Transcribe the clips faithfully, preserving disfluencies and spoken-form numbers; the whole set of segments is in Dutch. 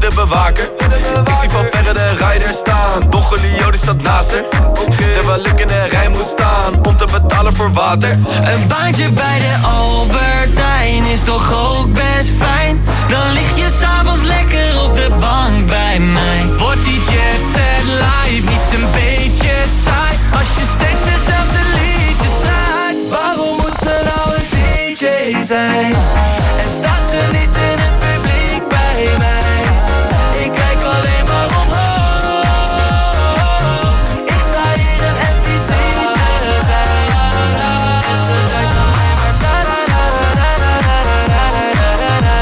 de bewaker. Ik zie van verre de rider staan. Don Julio die staat naast haar. Terwijl ik in de rij moet staan om te betalen voor water. Een baantje bij de Albertijn is toch ook best fijn. Dan lig je s'avonds lekker op de bank bij mij. Wordt die jet set live niet een beetje saai? Als je steeds dezelfde liedjes draait. Waarom moet ze nou een D J zijn? En staat ze niet in het publiek bij mij? Ik kijk alleen maar omhoog. Ik sta hier een N P C te zijn. En ze draait alleen maar da da da da da da da da da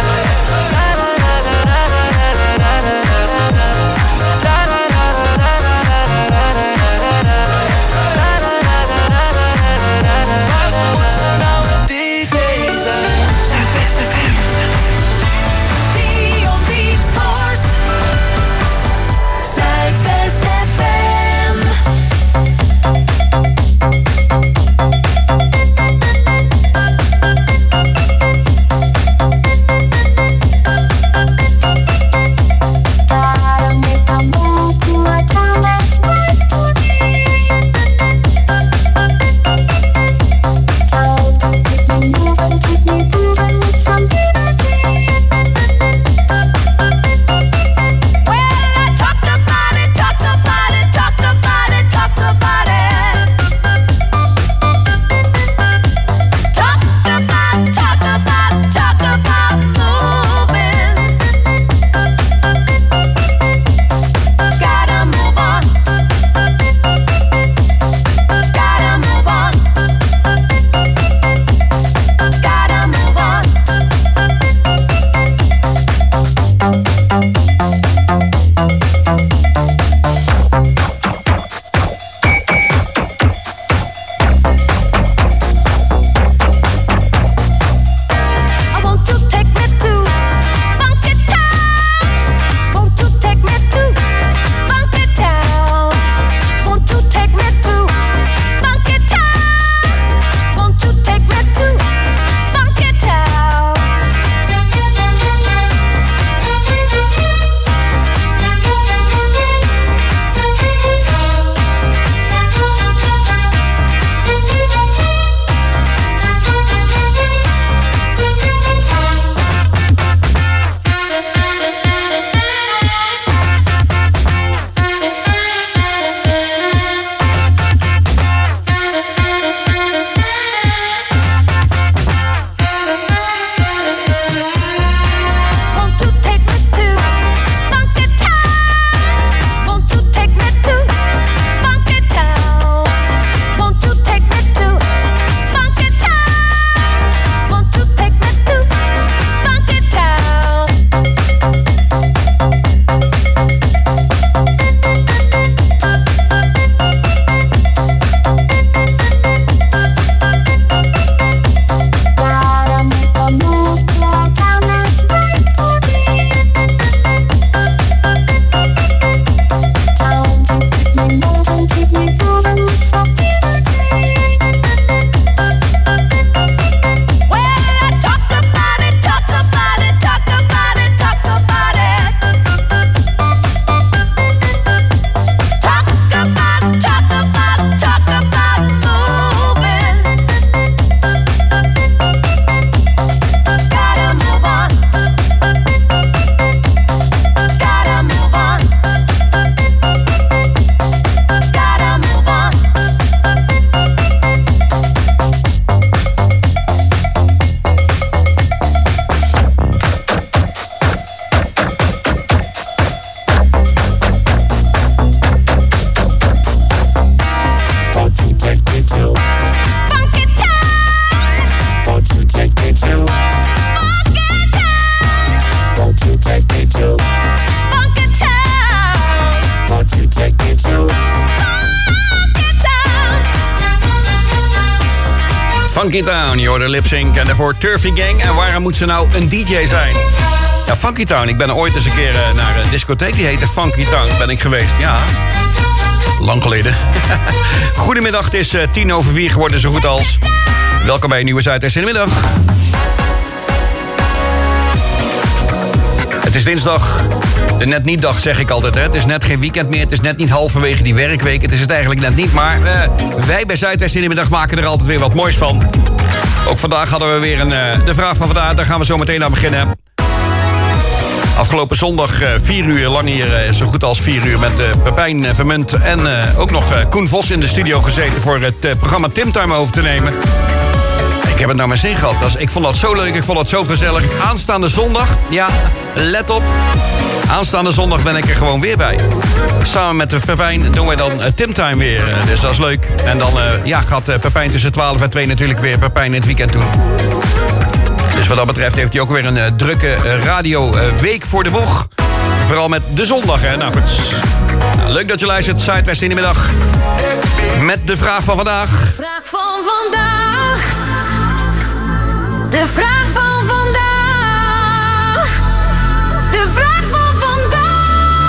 Funky Town, je hoorde Lip Sync en daarvoor Turfy Gang. En waarom moet ze nou een D J zijn? Ja, Funky Town. Ik ben ooit eens een keer naar een discotheek die heette Funky Town. Ben ik geweest, ja. Lang geleden. Goedemiddag, het is uh, tien over vier geworden, zo goed als. Welkom bij een nieuwe Zuidwest in de middag. Het is dinsdag De net niet dag zeg ik altijd. Hè. Het is net geen weekend meer. Het is net niet halverwege die werkweek. Het is het eigenlijk net niet. Maar uh, wij bij Zuidwest in de middag maken er altijd weer wat moois van. Ook vandaag hadden we weer een, uh, de vraag van vandaag. Daar gaan we zo meteen aan beginnen. Afgelopen zondag uh, vier uur lang hier, uh, zo goed als vier uur... met uh, Pepijn uh, Vermunt en uh, ook nog uh, Koen Vos in de studio gezeten... voor het uh, programma Timtime over te nemen. Ik heb het naar mijn zin gehad. Dat is, ik vond dat zo leuk, ik vond het zo gezellig. Aanstaande zondag, ja, let op. Aanstaande zondag ben ik er gewoon weer bij. Samen met de Pepijn doen wij dan uh, Timtime weer. Uh, dus dat is leuk. En dan uh, ja, gaat uh, Pepijn tussen twaalf en twee natuurlijk weer Pepijn in het weekend doen. Dus wat dat betreft heeft hij ook weer een uh, drukke uh, radio-week uh, voor de boeg. Vooral met de zondag, hè. Nou goed. Nou, leuk dat je luistert. Zuidwest in de middag. Met de vraag van vandaag. Vraag van vandaag. De vraag van vandaag. De vraag van vandaag.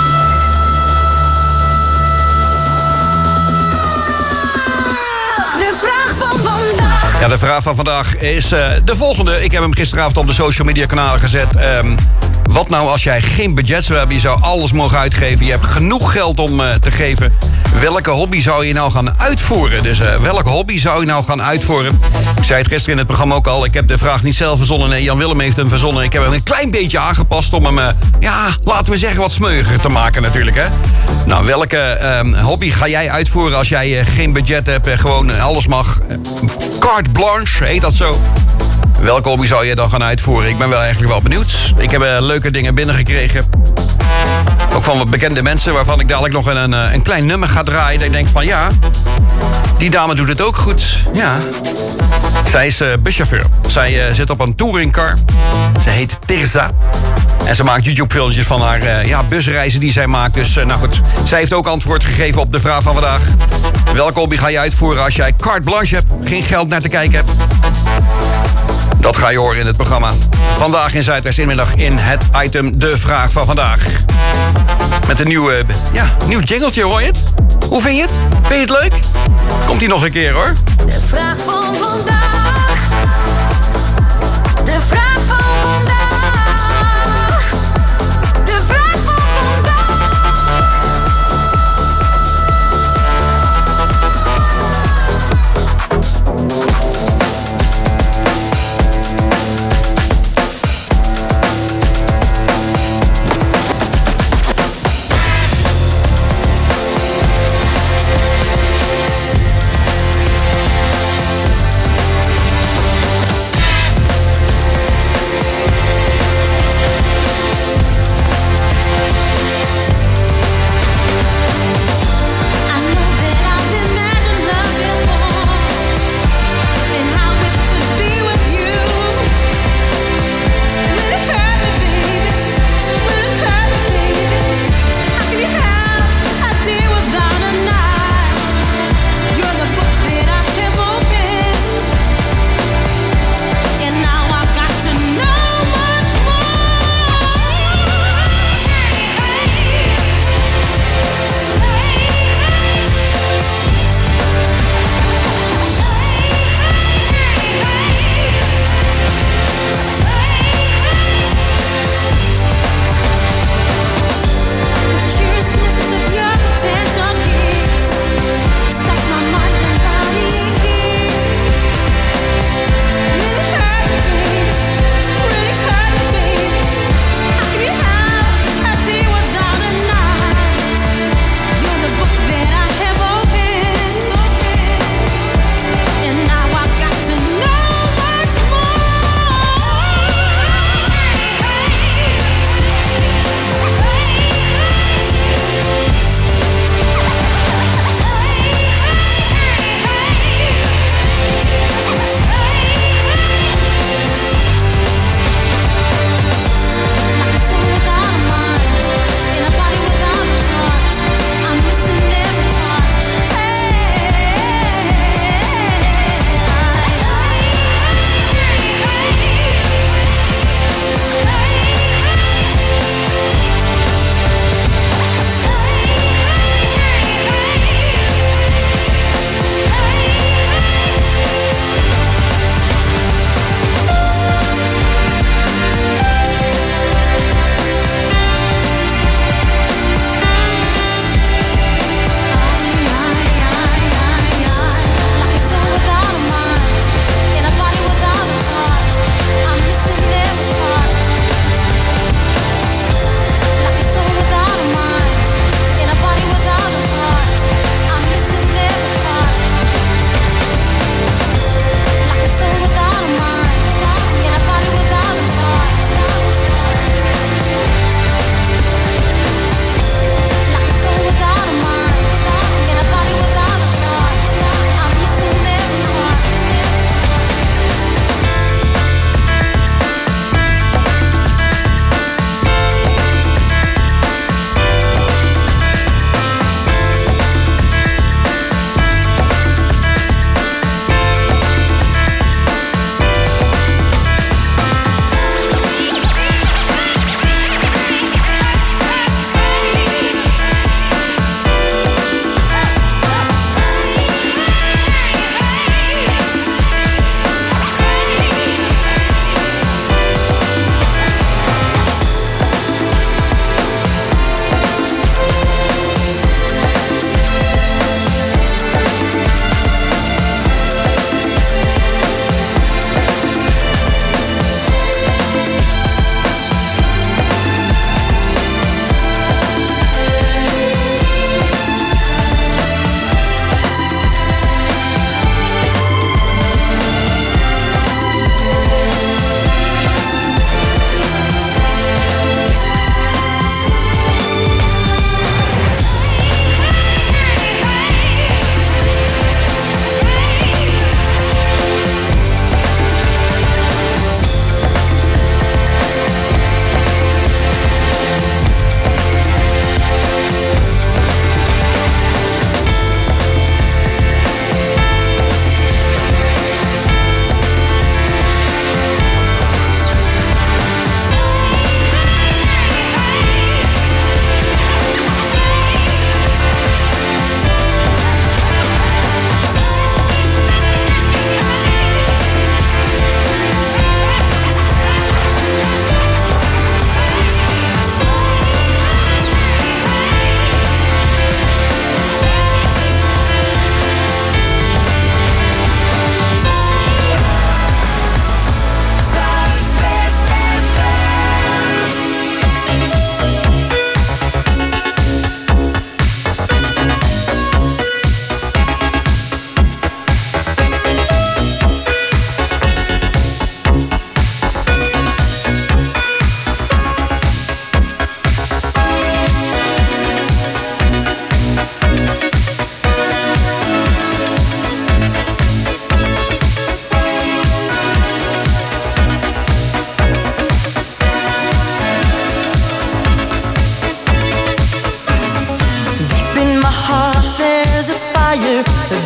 De vraag van vandaag. Ja, de vraag van vandaag is uh, de volgende. Ik heb hem gisteravond op de social media kanalen gezet. Um, wat nou als jij geen budget zou hebben? Je zou alles mogen uitgeven. Je hebt genoeg geld om uh, te geven. Welke hobby zou je nou gaan uitvoeren? Dus uh, welke hobby zou je nou gaan uitvoeren? Ik zei het gisteren in het programma ook al. Ik heb de vraag niet zelf verzonnen. Nee, Jan Willem heeft hem verzonnen. Ik heb hem een klein beetje aangepast om hem, uh, ja, laten we zeggen, wat smeuiger te maken natuurlijk, hè. Nou, welke uh, hobby ga jij uitvoeren als jij uh, geen budget hebt en gewoon uh, alles mag? Uh, carte blanche, heet dat zo. Welke hobby zou je dan gaan uitvoeren? Ik ben wel eigenlijk wel benieuwd. Ik heb uh, leuke dingen binnengekregen. Ook van wat bekende mensen waarvan ik dadelijk nog een, een klein nummer ga draaien. Dat ik denk van ja, die dame doet het ook goed. Ja. Zij is uh, buschauffeur. Zij uh, zit op een touringcar. Ze heet Tirza. En ze maakt YouTube-filmpjes van haar uh, ja, busreizen die zij maakt. Dus uh, nou goed, zij heeft ook antwoord gegeven op de vraag van vandaag. Welke hobby ga je uitvoeren als jij carte blanche hebt? Geen geld naar te kijken hebt? Dat ga je horen in het programma. Vandaag in Zuidwest Inmiddag in het item De Vraag van Vandaag. Met een nieuw, uh, ja, nieuw jingletje, hoor je het? Hoe vind je het? Vind je het leuk? Komt-ie nog een keer, hoor. De vraag van vandaag. De vraag van vandaag. De vraag van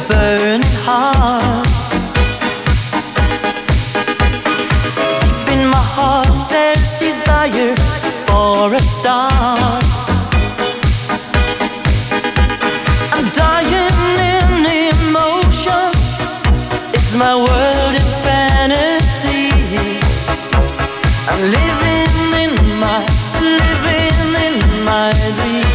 burning heart. Deep in my heart there's desire for a star. I'm dying in emotion. It's my world in fantasy. I'm living in my, living in my dream.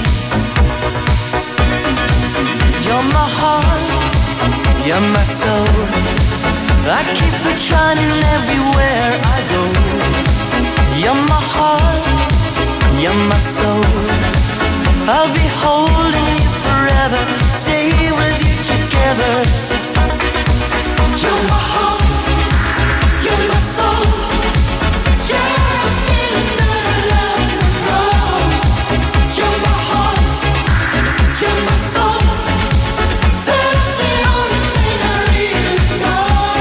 You're my heart, you're my soul. I keep it shining everywhere I go. You're my heart, you're my soul. I'll be holding you forever, stay with you together. You're my heart, you're my soul. Yeah, I'm feeling that I love you wrong. You're my heart, you're my soul. That's the only thing I really know.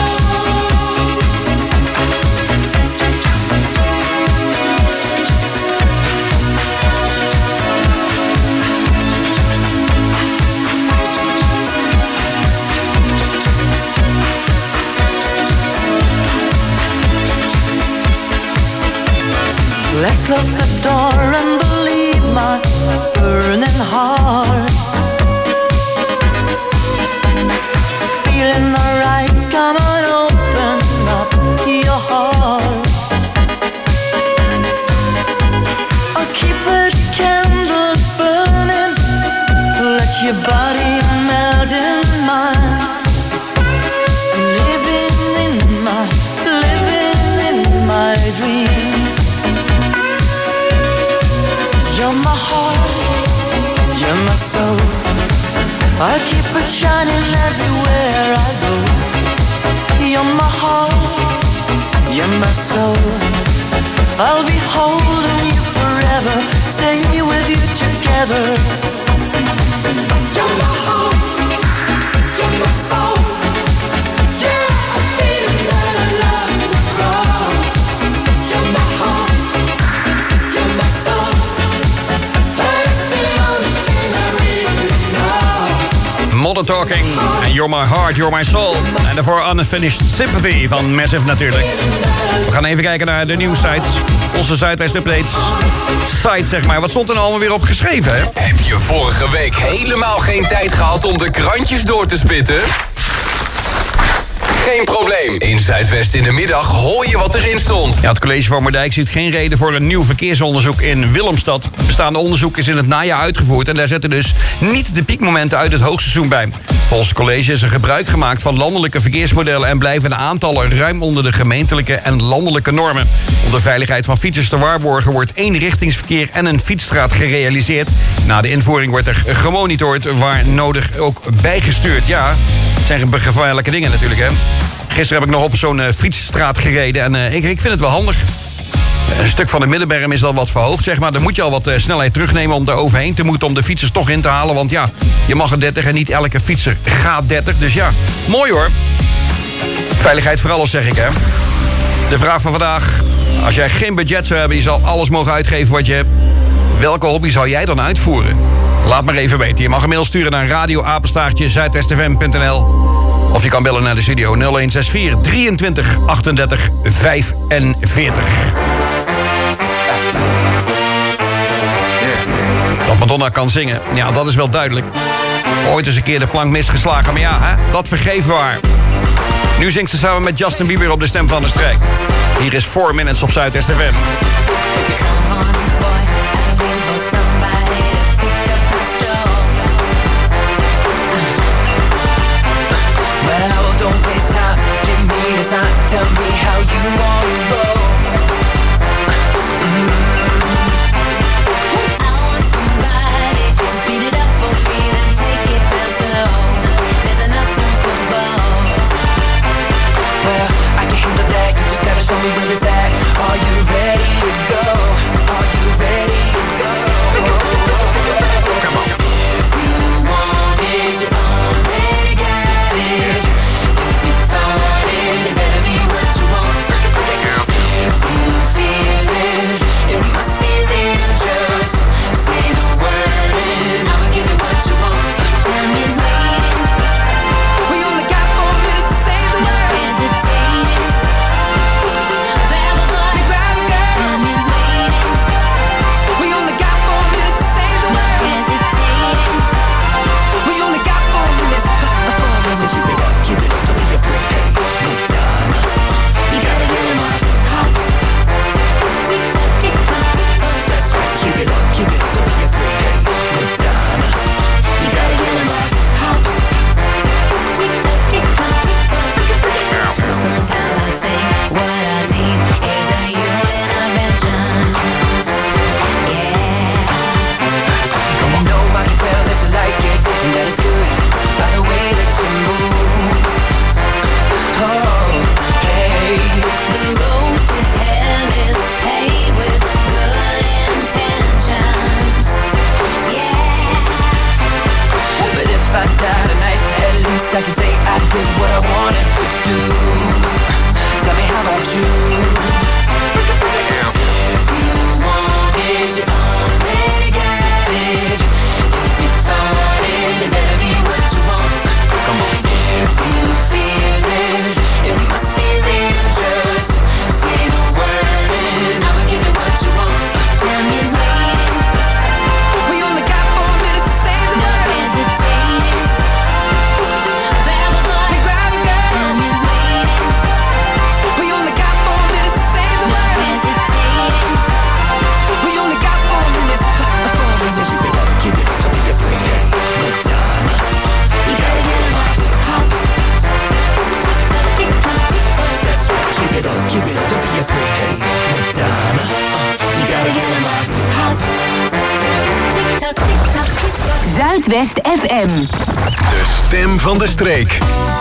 Let's close the door and believe my burning heart. Feeling alright, come on, open up your heart. I'll keep the candles burning, let your body melt in mine. I'm living in my, living in my dreams. You're my heart, you're my soul. I keep it shining everywhere I go. You're my heart, you're my soul. I'll be holding you forever, stay with you together. You're my heart, you're my soul. Yeah, I'm feeling that I love you wrong. You're my heart, you're my soul. Modern Talking en You're My Heart, You're My Soul. En daarvoor Unfinished Sympathy van Massive natuurlijk. We gaan even kijken naar de nieuwssite. Onze Zuidwest Update site, zeg maar. Wat stond er nou allemaal weer op geschreven, hè? Heb je vorige week helemaal geen tijd gehad om de krantjes door te spitten? Geen probleem. In Zuidwest in de middag hoor je wat erin stond. Ja, het college van Moerdijk ziet geen reden voor een nieuw verkeersonderzoek in Willemstad. Het bestaande onderzoek is in het najaar uitgevoerd en daar zetten dus niet de piekmomenten uit het hoogseizoen bij. Volgens het college is er gebruik gemaakt van landelijke verkeersmodellen en blijven de aantallen ruim onder de gemeentelijke en landelijke normen. Om de veiligheid van fietsers te waarborgen wordt eenrichtingsverkeer en een fietsstraat gerealiseerd. Na de invoering wordt er gemonitord, waar nodig ook bijgestuurd. Ja, het zijn gevaarlijke dingen natuurlijk, hè. Gisteren heb ik nog op zo'n uh, fietsstraat gereden en uh, ik, ik vind het wel handig. Een stuk van de middenberm is al wat verhoogd, zeg maar. Dan moet je al wat uh, snelheid terugnemen om er overheen te moeten, om de fietsers toch in te halen. Want ja, je mag er dertig en niet elke fietser gaat dertig. Dus ja, mooi hoor. Veiligheid voor alles, zeg ik, hè. De vraag van vandaag. Als jij geen budget zou hebben, je zal alles mogen uitgeven wat je hebt. Welke hobby zou jij dan uitvoeren? Laat maar even weten. Je mag een mail sturen naar radio apenstaartje zuidwest f m punt n l. Of je kan bellen naar de studio nul een zes vier drieëntwintig achtendertig vijfenveertig. Dat Madonna kan zingen, ja, dat is wel duidelijk. Ooit eens een keer de plank misgeslagen, maar ja, hè, dat vergeven we haar. Nu zingt ze samen met Justin Bieber op de Stem van de Strijk. Hier is four minutes op Zuidwest F M. Tell me how you want to roll. Mm-hmm. I want somebody to speed it up for me, then take it down slow. There's enough room for both. Well, I can handle that. You just gotta show me where it's at. Are you ready to go? Zuidwest F M. De stem van de streek.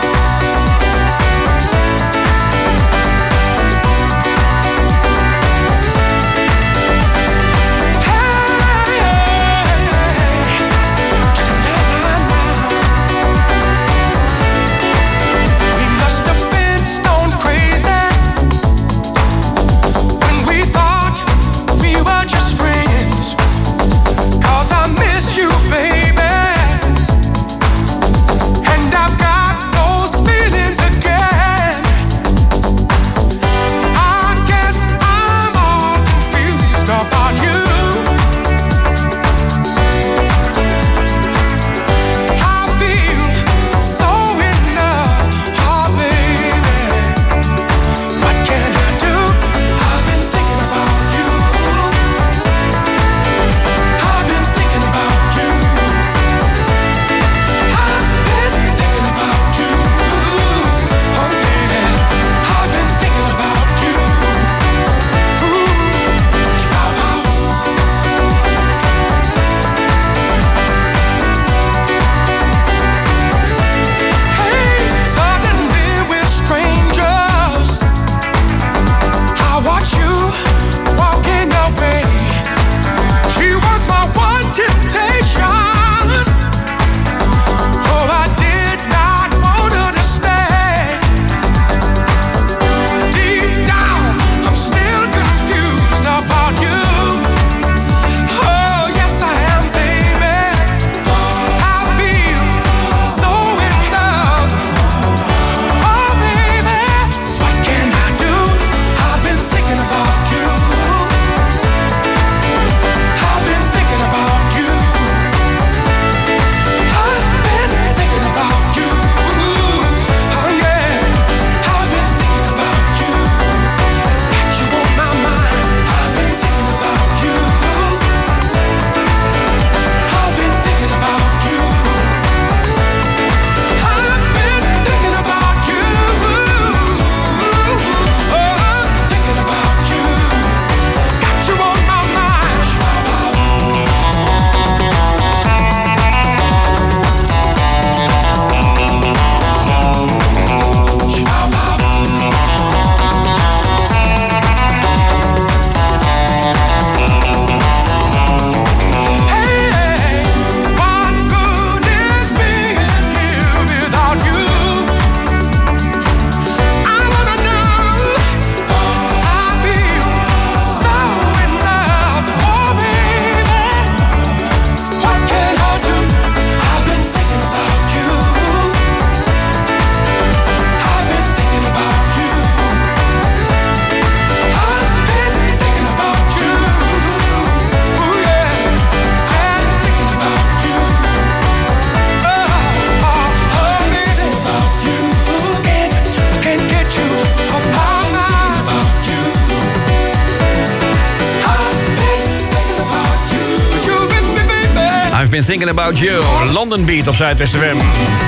Been Thinking About You, London Beat op Zuidwest F M.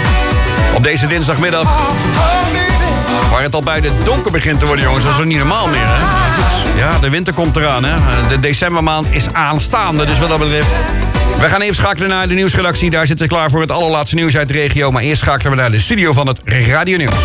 Op deze dinsdagmiddag, waar het al bijna donker begint te worden, jongens. Dat is niet normaal meer, hè? Ja, de winter komt eraan, hè? De decembermaand is aanstaande, dus wat dat betreft. We gaan even schakelen naar de nieuwsredactie. Daar zitten we klaar voor het allerlaatste nieuws uit de regio. Maar eerst schakelen we naar de studio van het Radio Nieuws.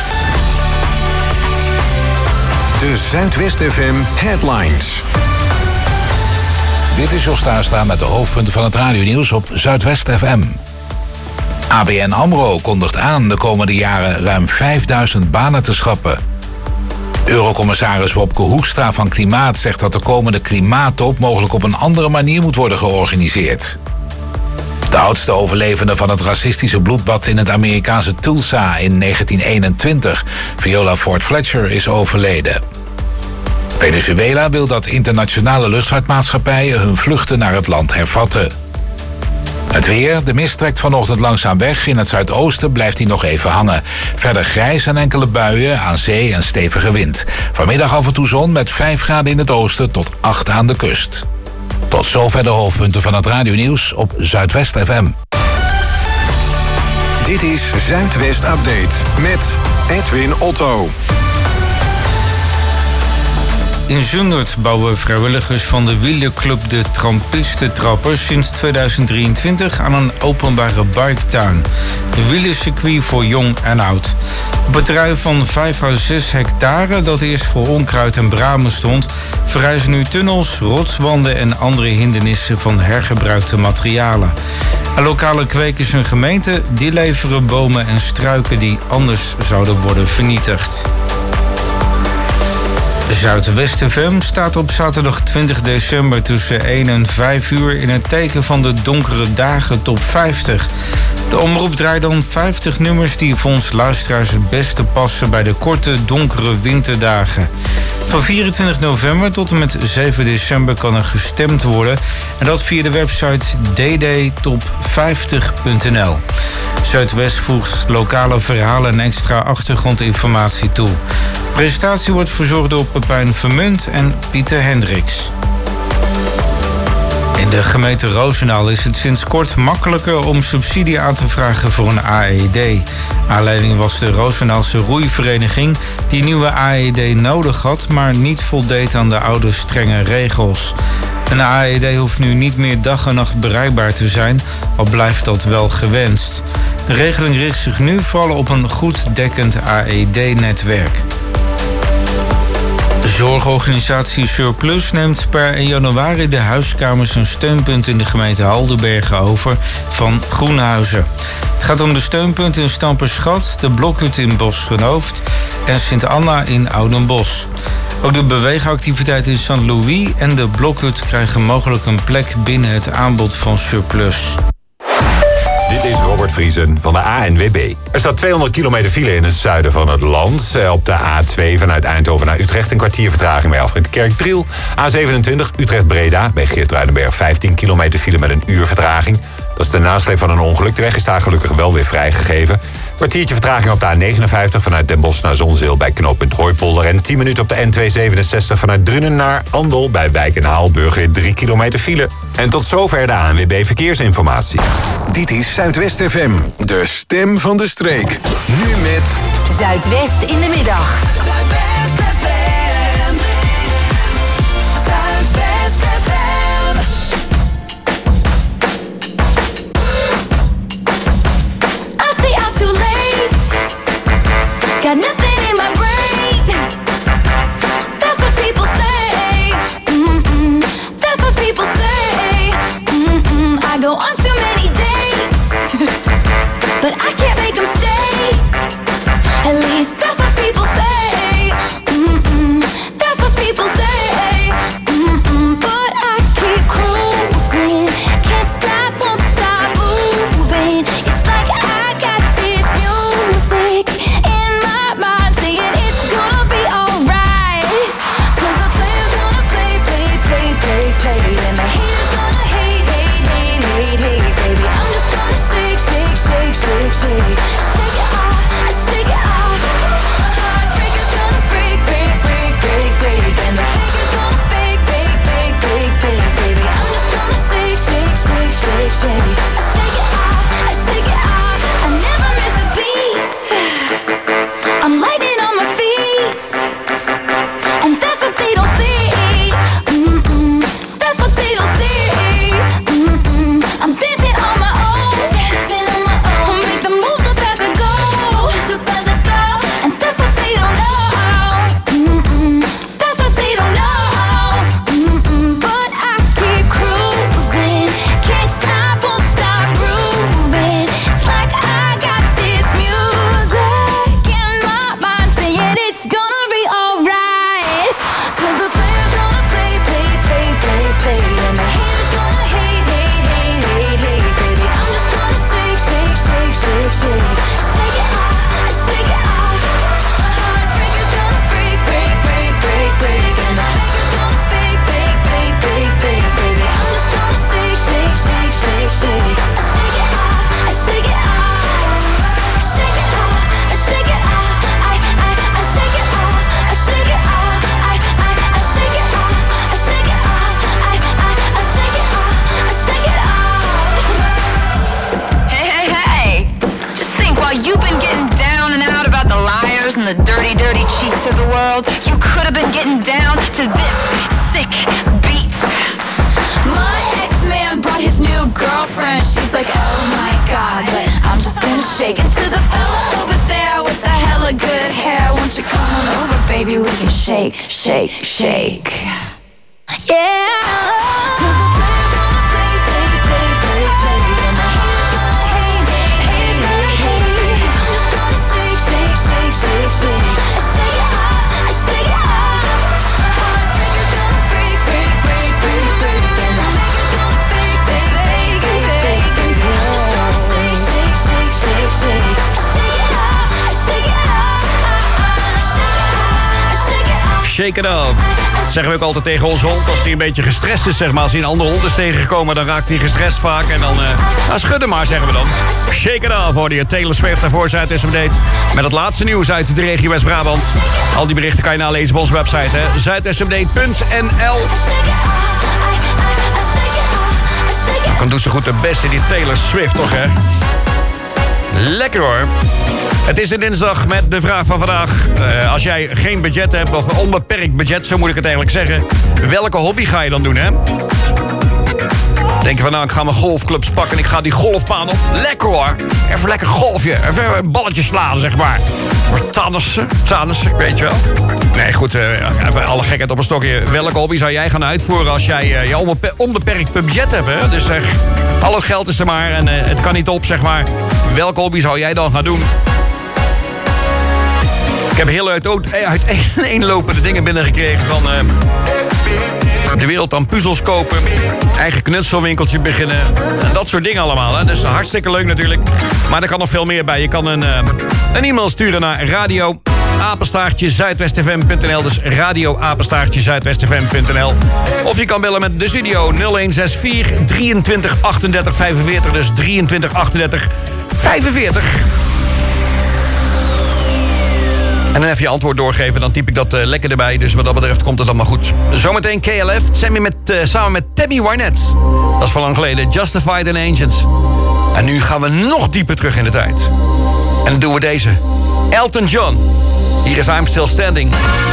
De Zuidwest F M Headlines. Dit is Jos Tuinstra met de hoofdpunten van het radionieuws op Zuidwest F M. A B N AMRO kondigt aan de komende jaren ruim vijfduizend banen te schrappen. Eurocommissaris Wopke Hoekstra van Klimaat zegt dat de komende klimaattop mogelijk op een andere manier moet worden georganiseerd. De oudste overlevende van het racistische bloedbad in het Amerikaanse Tulsa in negentien eenentwintig, Viola Ford Fletcher, is overleden. Venezuela wil dat internationale luchtvaartmaatschappijen hun vluchten naar het land hervatten. Het weer, de mist trekt vanochtend langzaam weg. In het zuidoosten blijft hij nog even hangen. Verder grijs en enkele buien, aan zee en stevige wind. Vanmiddag af en toe zon met vijf graden in het oosten tot acht aan de kust. Tot zover de hoofdpunten van het radionieuws op Zuidwest F M. Dit is Zuidwest Update met Edwin Otto. In Zundert bouwen vrijwilligers van de wielerclub de Trampistentrappers sinds tweeduizend drieëntwintig aan een openbare biketuin. Een wielercircuit voor jong en oud. Op het terrein van vijf à zes hectare, dat eerst voor onkruid en bramen stond, verrijzen nu tunnels, rotswanden en andere hindernissen van hergebruikte materialen. En lokale kwekers en gemeenten die leveren bomen en struiken die anders zouden worden vernietigd. Zuidwest F M staat op zaterdag twintig december tussen één en vijf uur in het teken van de donkere dagen top vijftig. De omroep draait dan vijftig nummers die voor ons luisteraars het beste passen bij de korte, donkere winterdagen. Van vierentwintig november tot en met zeven december kan er gestemd worden. En dat via de website d d top vijftig punt n l. Zuidwest voegt lokale verhalen en extra achtergrondinformatie toe. De presentatie wordt verzorgd door Pepijn Vermunt en Pieter Hendricks. In de gemeente Roosendaal is het sinds kort makkelijker om subsidie aan te vragen voor een A E D. Aanleiding was de Roosendaalse roeivereniging die nieuwe A E D nodig had, maar niet voldeed aan de oude strenge regels. Een A E D hoeft nu niet meer dag en nacht bereikbaar te zijn, al blijft dat wel gewenst. De regeling richt zich nu vooral op een goed dekkend A E D-netwerk. De zorgorganisatie Surplus neemt per één januari de huiskamers en steunpunten in de gemeente Haldenbergen over van Groenhuizen. Het gaat om de steunpunten in Stamperschat, de Blokhut in Bosch-Genoofd en Sint-Anna in Oudenbosch. Ook de beweegactiviteit in Saint Louis en de Blokhut krijgen mogelijk een plek binnen het aanbod van Surplus. Dit is Robert Vriesen van de A N W B. Er staat tweehonderd kilometer file in het zuiden van het land. Op de A twee vanuit Eindhoven naar Utrecht een kwartier vertraging bij afrit Kerkdriel. A zevenentwintig Utrecht-Breda bij Geertruidenberg vijftien kilometer file met een uur vertraging. Dat is de nasleep van een ongeluk. De weg is daar gelukkig wel weer vrijgegeven. Kwartiertje vertraging op de A negenenvijftig vanuit Den Bosch naar Zonzeel bij knooppunt Hooipolder. En tien minuten op de N tweehonderdzevenenzestig vanuit Drunen naar Andel bij Wijk en Haalburg weer drie kilometer file. En tot zover de A N W B Verkeersinformatie. Dit is Zuidwest F M, de stem van de streek. Nu met Zuidwest in de middag. Got nothing in my brain. That's what people say. Mm-mm. That's what people say. Mm-mm. I go on too many dates, but I can't make them stay. At least that's what people say. Mm-mm. That's what people say. Mm-mm. But I keep cruising, can't stop, won't stop moving. It's like I got this music in my mind saying it's gonna be alright. Cause the player's gonna play, play, play, play, play. And the haters gonna hate, hate, hate, hate, hate. Baby, I'm just gonna shake, shake, shake, shake, shake. Shake it off, I shake it off. Heartbreaker's gonna break, break, break, break, break. And the faker's gonna fake, fake, fake, fake, fake. Baby, I'm just gonna shake, shake, shake, shake, shake. I shake it off, I shake it off. I never miss a beat. I'm lighting on my feet, and that's what they don't see. Mm-mm. That's what they don't see. Mm-mm. I'm dancing on my own, dancing on my own. Make the moves up as I go, up as I go. And that's what they don't know. Mm-mm. That's what they don't know. Mm-mm. But I keep cruising, can't stop, won't stop grooving. the dirty, dirty cheats of the world. You could have been getting down to this sick beat. My ex-man brought his new girlfriend. She's like, oh my god, but I'm just gonna shake it to the fella over there with the hella good hair. Won't you come on over, baby? We can shake, shake, shake. Yeah. Shake it up. Dat zeggen we ook altijd tegen onze hond als hij een beetje gestrest is, zeg maar. Als hij een andere hond is tegengekomen, dan raakt hij gestrest vaak. En dan, uh, nou, schudden maar, zeggen we dan. Shake it up, hoorde je. Taylor Swift daarvoor Zuid-West Update. Met het laatste nieuws uit de regio West-Brabant. Al die berichten kan je nalezen op onze website, hè. zuidwestupdate punt n l. Dan doet ze goed de beste, die Taylor Swift, toch, hè? Lekker, hoor. Het is de dinsdag met de vraag van vandaag. Uh, als jij geen budget hebt, of een onbeperkt budget, zo moet ik het eigenlijk zeggen. Welke hobby ga je dan doen, hè? Denk je van, nou, ik ga mijn golfclubs pakken en ik ga die golfbaan op. Lekker, hoor. Even lekker golfje. Even een balletje slaan, zeg maar. Voor tannissen. Tannissen, weet je wel. Nee, goed. Uh, even alle gekheid op een stokje. Welke hobby zou jij gaan uitvoeren als jij uh, je onbeper- onbeperkt budget hebt, hè? Dus zeg, uh, al het geld is er maar en uh, het kan niet op, zeg maar. Welke hobby zou jij dan gaan doen? Ik heb heel uiteenlopende dingen binnengekregen van uh, de wereld aan puzzels kopen, eigen knutselwinkeltje beginnen en dat soort dingen allemaal. Hè. Dus hartstikke leuk natuurlijk. Maar er kan nog veel meer bij. Je kan een, uh, een e-mail sturen naar radio apenstaartje zuidwestfm punt n l. Dus radio apenstaartje zuidwestfm punt n l. Of je kan bellen met de studio nul een zes vier drieëntwintig achtendertig vijfenveertig. Dus drieëntwintig achtendertig vijfenveertig. En dan even je antwoord doorgeven, dan typ ik dat uh, lekker erbij. Dus wat dat betreft komt het allemaal goed. Zometeen K L F, Sammy met, uh, samen met Tammy Wynette. Dat is van lang geleden, Justified and Ancients. En nu gaan we nog dieper terug in de tijd. En dan doen we deze. Elton John. Hier is I'm Still Standing.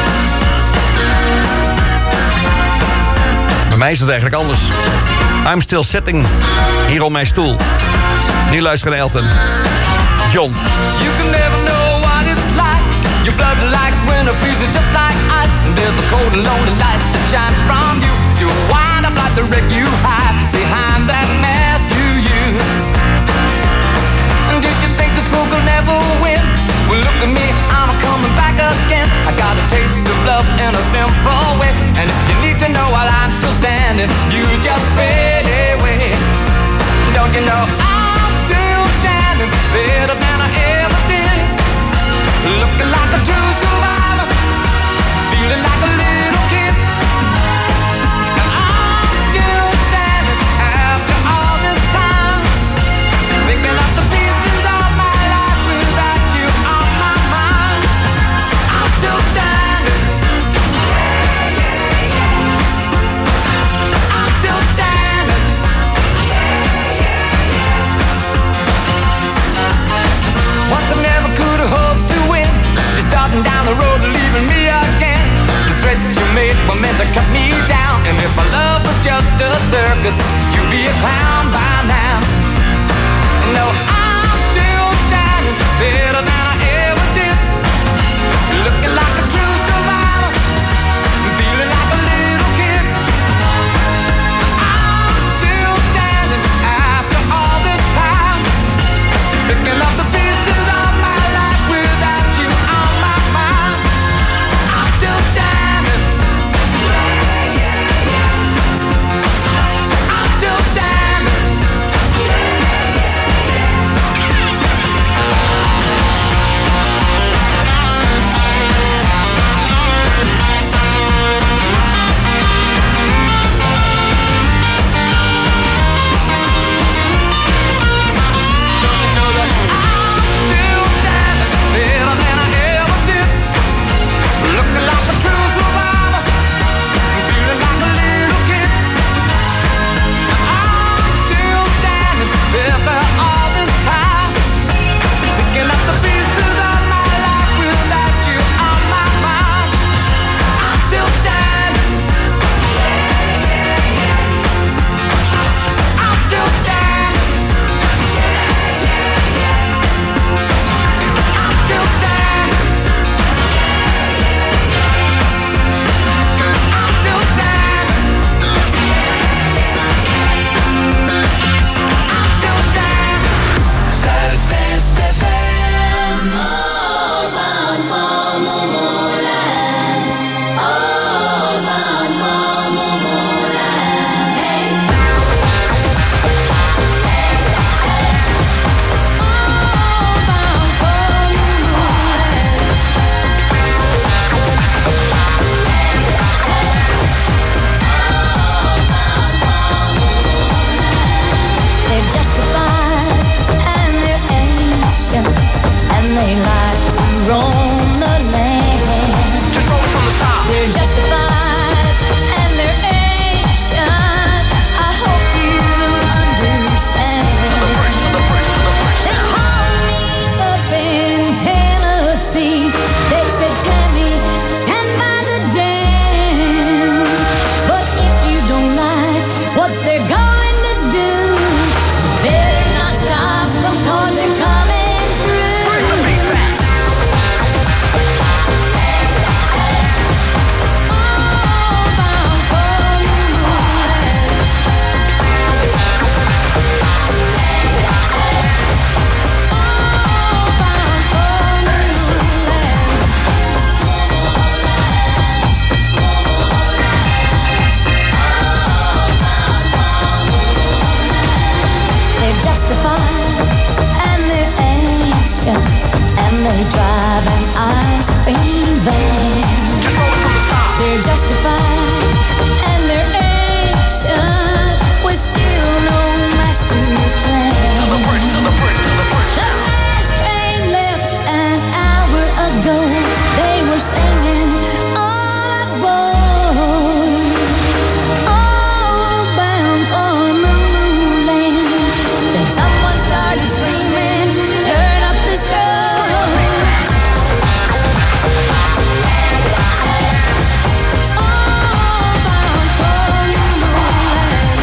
Bij mij is het eigenlijk anders. I'm still sitting. Hier op mijn stoel. Nu luisteren naar Elton John. You can never know what it's like. Your blood like winter freezes just like ice. And there's a cold and lonely light that shines from you. You wind up like the wreck you hide behind that mask you use. And did you think this fool could never win? Well, look at me, I'm coming back again. I got a taste of love in a simple way. And if you need to know while I'm still standing, you just fade away. Don't you know I'm still standing, better than I ever did. Looking like a true survivor, feeling like a little kid. And I'm still standing after all this time, picking up the pieces of my life without you on my mind. I'm still standing. Yeah, yeah, yeah. I'm still standing. Yeah, yeah, yeah. Once I never could have hoped to win. You're starting down the road and leaving me again. The threats you made were meant to cut me down. And if my love was just a circus, you'd be a clown by now. No, I'm still standing better than I ever did. Looking like a true survivor, feeling like a little kid. I'm still standing after all this time, picking up the pieces of my life without you on my mind. I'm still standing. Yeah, yeah, yeah. I'm still standing. justified and they're ancient and they drive an ice cream van. Just roll it from the top. They're justified and they're ancient with still no master plan. To the bridge, to the bridge, to the bridge. The last train left an hour ago. They were singing all aboard, all bound for the moonland. Then someone started screaming, turn up the strobe. All bound for the moonland.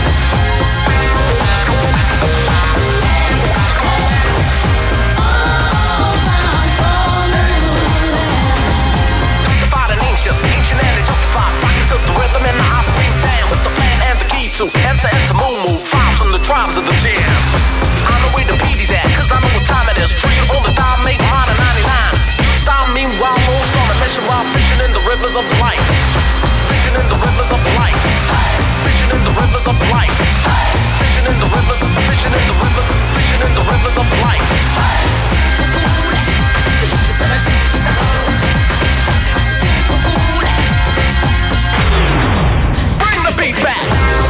All bound for the moonland. Justified and ancient, ancient and they justified. Rocket took the rhythm and the ice cream down with the plan and the key to enter into Moo Moo. Tribes from the tribes of the jam. I know where the P D's at, cause I know what time it is. Free on the dial, make mine at ninety-nine. You style me while I'm storming, mission while fishing in the rivers of life. Fishing in the rivers of life. Fishing in the rivers of life. Fishing in the rivers, fishing in the rivers, fishing in the rivers of life. Bring the beat back.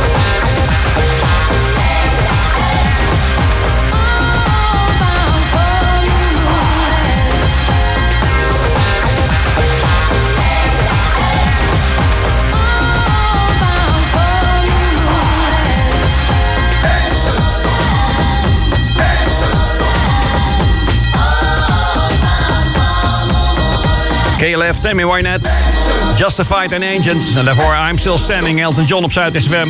K L F, Tammy Wynette, Justified and Ancients. En daarvoor I'm Still Standing, Elton John op Zuid F M.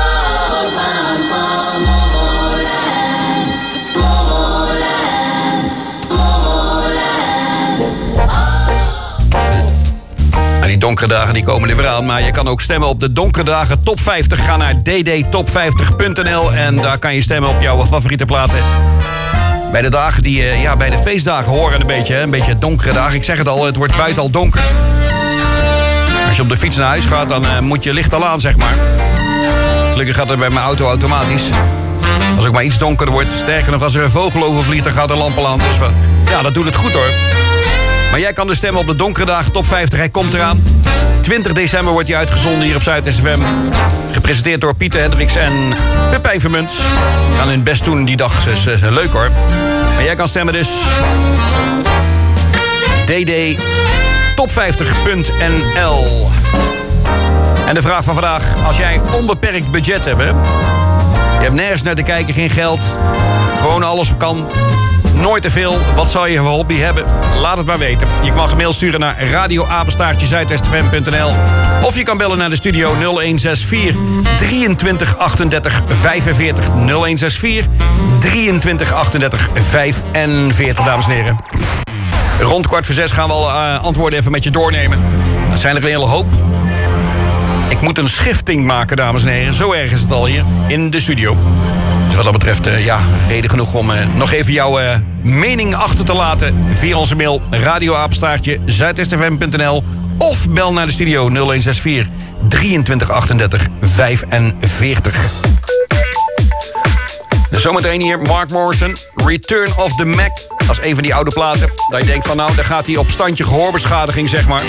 En die donkere dagen die komen er weer aan. Maar je kan ook stemmen op de donkere dagen top vijftig. Ga naar d d top vijftig punt n l en daar kan je stemmen op jouw favoriete platen. Bij de dagen die, uh, ja, bij de feestdagen horen een beetje, hè? Een beetje donkere dagen. Ik zeg het al, het wordt buiten al donker. Als je op de fiets naar huis gaat, dan uh, moet je licht al aan, zeg maar. Gelukkig gaat het bij mijn auto automatisch. Als het maar iets donkerder wordt, sterker nog, als er een vogel overvliegt, dan gaat de lamp al aan. Dus ja, dat doet het goed hoor. Maar jij kan dus stemmen op de donkere dagen top vijftig. Hij komt eraan. twintig december wordt hij uitgezonden hier op Zuid F M. Gepresenteerd door Pieter Hendricks en Pepijn Vermunt. We gaan hun best doen die dag. Dus uh, leuk hoor. Maar jij kan stemmen dus. d d top vijftig punt n l. En de vraag van vandaag. Als jij onbeperkt budget hebt, hè? Je hebt nergens naar te kijken, geen geld. Gewoon alles kan. Nooit te veel. Wat zou je voor hobby hebben? Laat het maar weten. Je mag een mail sturen naar radioapenstaartje zuidwest f m punt n l. Of je kan bellen naar de studio nul een zes vier drieëntwintig achtendertig vijfenveertig. nul een zes vier drieëntwintig achtendertig vijfenveertig, dames en heren. Rond kwart voor zes gaan we al uh, antwoorden even met je doornemen. Dat zijn er een hele hoop. Ik moet een schifting maken, dames en heren. Zo erg is het al hier in de studio. Dus wat dat betreft, uh, ja, reden genoeg om uh, nog even jouw uh, mening achter te laten via onze mail radioapenstaartje zuidwest f m punt n l of bel naar de studio nul een zes vier drieëntwintig achtendertig vijfenveertig. Dus zometeen hier Mark Morrison, Return of the Mac. Dat is een van die oude platen. Dat je denkt van nou, daar gaat hij op standje gehoorbeschadiging, zeg maar.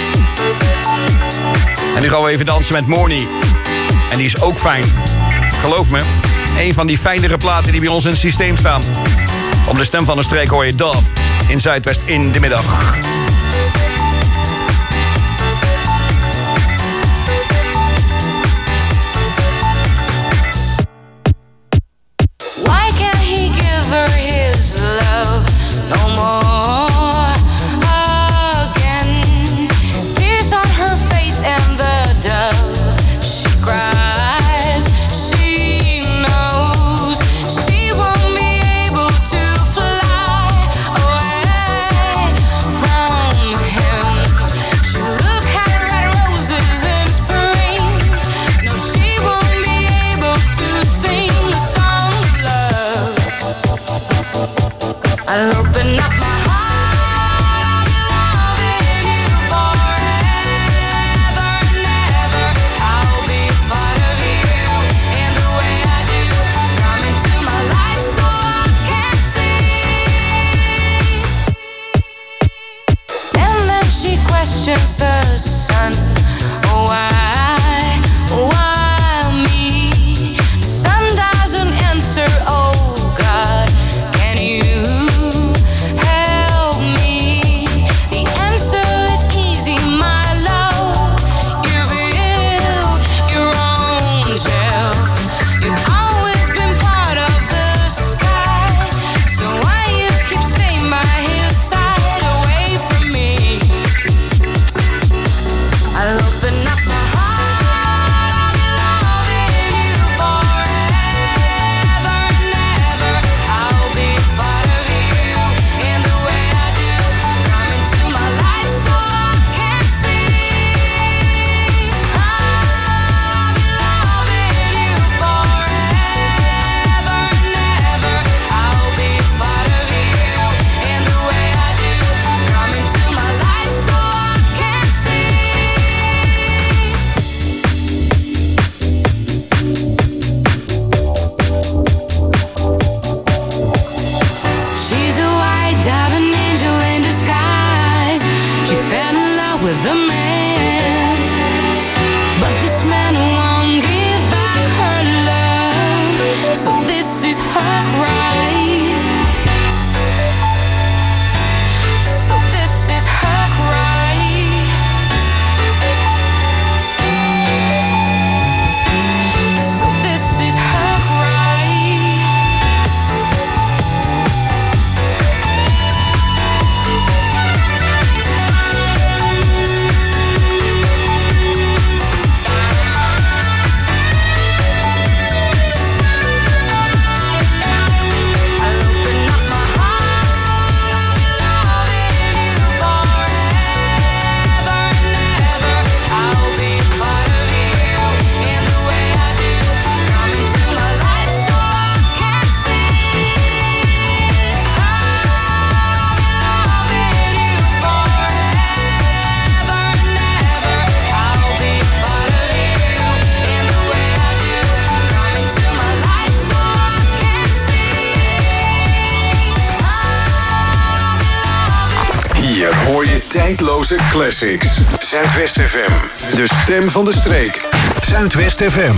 En nu gaan we even dansen met Morny. En die is ook fijn. Geloof me. Een van die fijnere platen die bij ons in het systeem staan. Op de stem van de streek hoor je Dove in Zuidwest in de middag. Why can't he give her his love no more again? Tears on her face and the dove she cries. She knows she won't be able to fly away from him. She look at red roses in spring. No, she won't be able to sing the song of love. I'll open up my heart, I'll be loving you forever and ever. I'll be a part of you in the way I do. Come into my life so I with the man. But this man won't give back her love, so this is her cry. So this is her cry. So this is her cry. Hier hoor je tijdloze classics. Zuidwest F M, de stem van de streek. Zuidwest F M.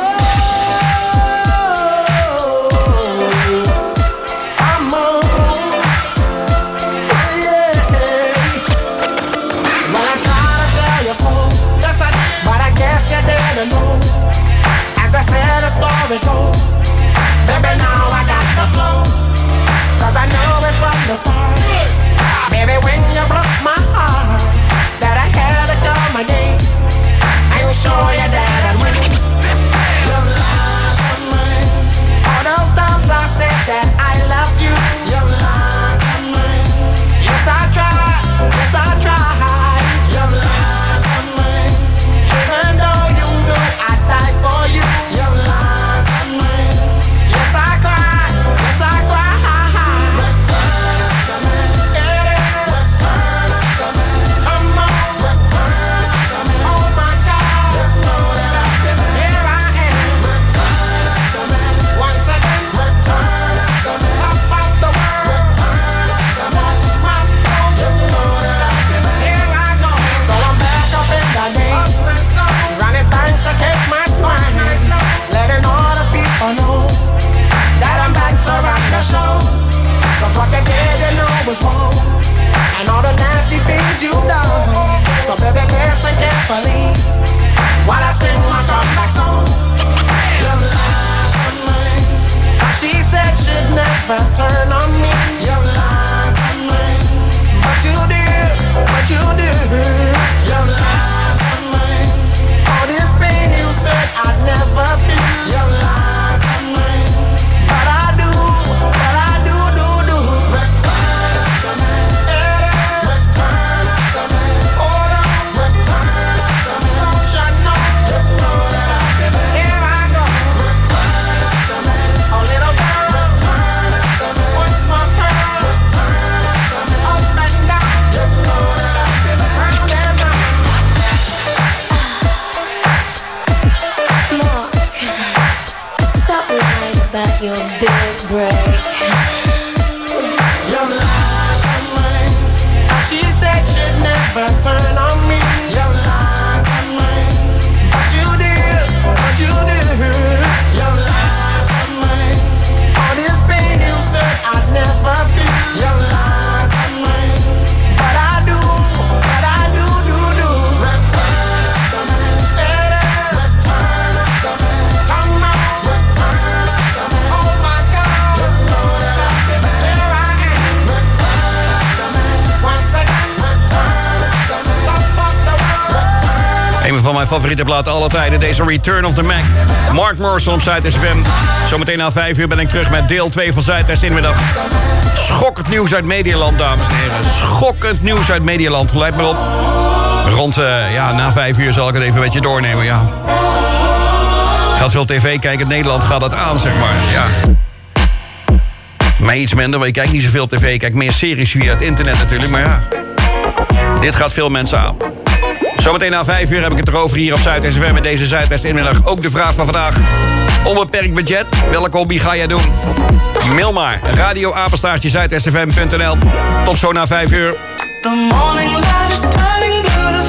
Baby, now I got the flow, 'cause I know it from the start. Baby, when you broke my heart, that I had to come again and show you that I'd win. Your love of mine. All those times I said that I love you. Your love of mine. Yes, I tried. Yes, I tried. Your love of mine. Even though you knew I'd die for you. Your love of mine. Yes, I cried. Yes, I cried. What they did, you know was wrong, and all the nasty things you done. So baby, listen carefully while I sing my comeback song. Your love of mine. She said she'd never turn on me. Your love of mine. But you did, but you did. Your love of mine. All this pain you said I'd never feel. Your love of mine. But I do, but I do, do, do. About your big break. Your love of mine. She said she'd never turn on me. Your love of mine. But you did, but you did. Your love of mine. All this pain you said I'd never feel. Your love of mine. But I do, but I do, do, do. Return of the man. It is. Return of the man. Come on. Return of the man. Oh my God. You know that I've been here I am. Return of the man. Once again. Return of the man. Top of the world. Een van mijn favoriete platen alle tijden, deze Return of the Mac. Mark Morrison op Zuidwest F M. Zometeen na vijf uur ben ik terug met deel twee van Zuidwest Inmiddag. Schokkend nieuws uit Medialand, dames en heren. Schokkend nieuws uit Medialand. Let me op. Rond, uh, ja, na vijf uur zal ik het even met je doornemen, ja. Gaat veel tv kijken in Nederland, gaat dat aan, zeg maar, ja. Mij iets minder, want ik kijk niet zoveel tv. Ik kijk meer series via het internet natuurlijk, maar ja. Dit gaat veel mensen aan. Zometeen na vijf uur heb ik het erover hier op Zuidwest F M met deze Zuidwest Inmiddag. Ook de vraag van vandaag. Onbeperkt budget, welke hobby ga jij doen? Mail maar, radioapenstaartje zuidwest f m punt n l. Tot zo na vijf uur. The morning light is turning blue.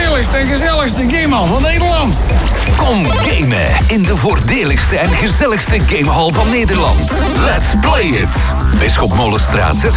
voordeligste en gezelligste gamehal van Nederland. Kom gamen in de voordeligste en gezelligste gamehal van Nederland. Let's play it. Bisschop Molenstraat